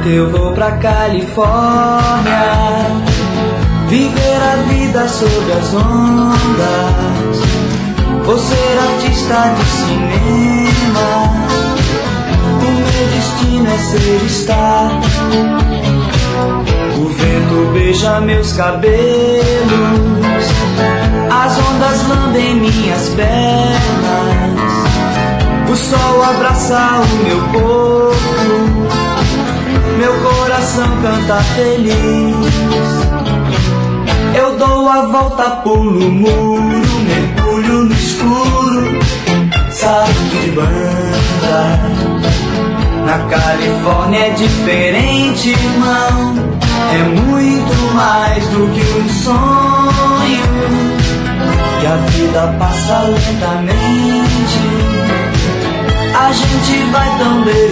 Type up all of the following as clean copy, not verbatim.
Garoto, eu vou pra Califórnia viver a vida sob as ondas. Vou ser artista de cinema. O meu destino é ser star. O vento beija meus cabelos, as ondas lambem minhas pernas, o sol abraça o meu corpo, meu coração canta feliz. Eu dou a volta, pulo o muro, mergulho no escuro, salto de banda. Na Califórnia é diferente, irmão, é muito mais do que um sonho. E a vida passa lentamente, a gente vai tão de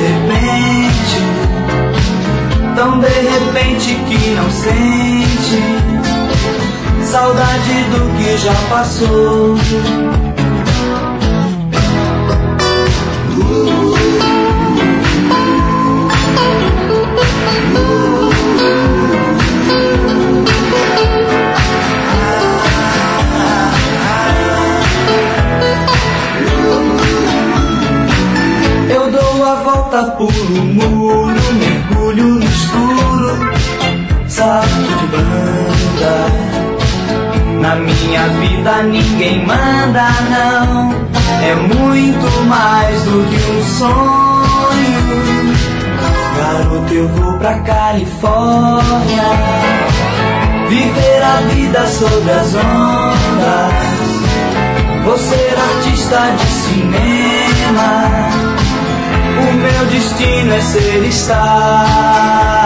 repente que não sente saudade do que já passou. Eu dou a volta, pulo o muro, mergulho no escuro, salto de banda. Na minha vida ninguém manda, não, é muito mais do que um sonho. Garoto, eu vou pra Califórnia viver a vida sob as ondas. Vou ser artista de cinema. O meu destino é ser star.